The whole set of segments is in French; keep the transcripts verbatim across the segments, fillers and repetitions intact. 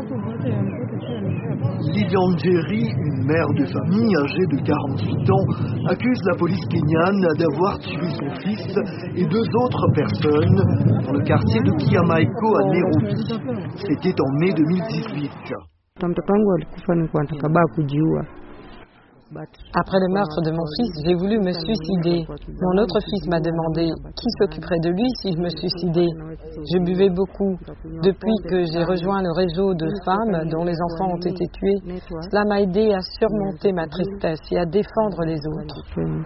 Lilian Njeri, une mère de famille âgée de quarante-huit ans, accuse la police kenyane d'avoir tué son fils et deux autres personnes dans le quartier de Kiamaiko à Nairobi. C'était en mai deux mille dix-huit. Après le meurtre de mon fils, j'ai voulu me suicider. Mon autre fils m'a demandé qui s'occuperait de lui si je me suicidais. Je buvais beaucoup. Depuis que j'ai rejoint le réseau de femmes dont les enfants ont été tués, cela m'a aidé à surmonter ma tristesse et à défendre les autres.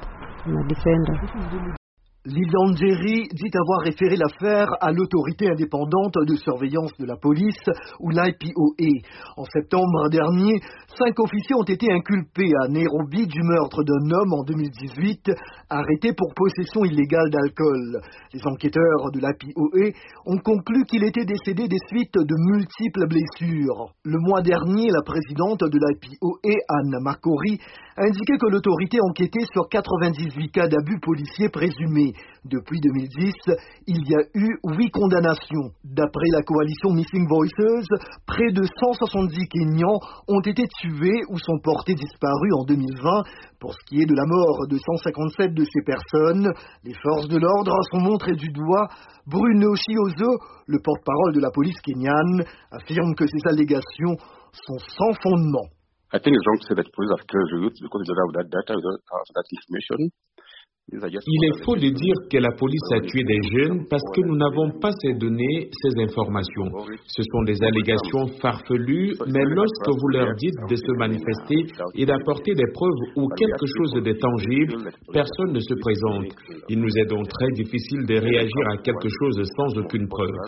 Lilian Njeri dit avoir référé l'affaire à l'autorité indépendante de surveillance de la police, ou l'I P O A. En septembre dernier, cinq officiers ont été inculpés à Nairobi du meurtre d'un homme en deux mille dix-huit, arrêté pour possession illégale d'alcool. Les enquêteurs de l'I P O A ont conclu qu'il était décédé des suites de multiples blessures. Le mois dernier, la présidente de l'I P O A, Anne Makori, a indiqué que l'autorité enquêtait sur quatre-vingt-dix-huit cas d'abus policiers présumés. Depuis deux mille dix, il y a eu huit condamnations. D'après la coalition Missing Voices, près de cent soixante-dix Kenyans ont été tués ou sont portés disparus en deux mille vingt. Pour ce qui est de la mort de cent cinquante-sept de ces personnes, les forces de l'ordre sont montrées du doigt. Bruno Chiozo, le porte-parole de la police kenyane, affirme que ces allégations sont sans fondement. I think it's wrong to say that police have killed youth because they don't have that data, they don't have that information. Il est faux de dire que la police a tué des jeunes parce que nous n'avons pas ces données, ces informations. Ce sont des allégations farfelues, mais lorsque vous leur dites de se manifester et d'apporter des preuves ou quelque chose de tangible, personne ne se présente. Il nous est donc très difficile de réagir à quelque chose sans aucune preuve.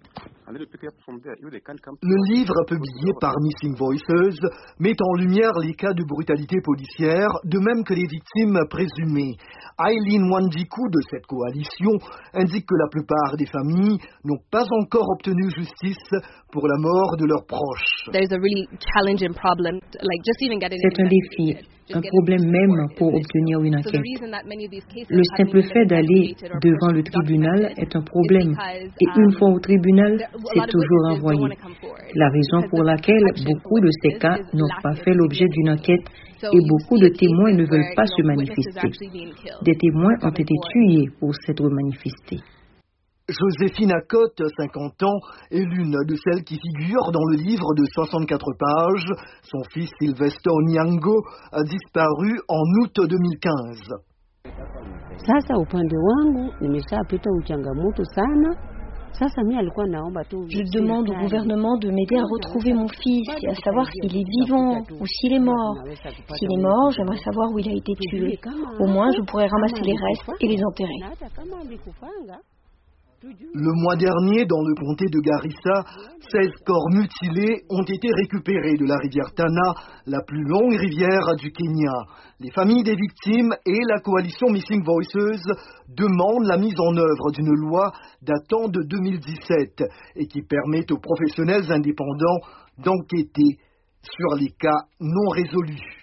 Le livre publié par Missing Voices met en lumière les cas de brutalité policière, de même que les victimes présumées. Eileen Wanjiku de cette coalition indique que la plupart des familles n'ont pas encore obtenu justice pour la mort de leurs proches. C'est un défi, un problème même pour obtenir une enquête. Le simple fait d'aller devant le tribunal est un problème et une fois au tribunal, c'est toujours renvoyé. La raison pour laquelle beaucoup de ces cas n'ont pas fait l'objet d'une enquête et beaucoup de témoins ne veulent pas se manifester. Des témoins ont été tués pour s'être manifestés. Joséphine Acotte, cinquante ans, est l'une de celles qui figurent dans le livre de soixante-quatre pages. Son fils Sylvester Onyango a disparu en août deux mille quinze. Je demande au gouvernement de m'aider à retrouver mon fils et à savoir s'il est vivant ou s'il est mort. S'il est mort, j'aimerais savoir où il a été tué. Au moins, je pourrais ramasser les restes et les enterrer. Le mois dernier, dans le comté de Garissa, seize corps mutilés ont été récupérés de la rivière Tana, la plus longue rivière du Kenya. Les familles des victimes et la coalition Missing Voices demandent la mise en œuvre d'une loi datant de deux mille dix-sept et qui permet aux professionnels indépendants d'enquêter sur les cas non résolus.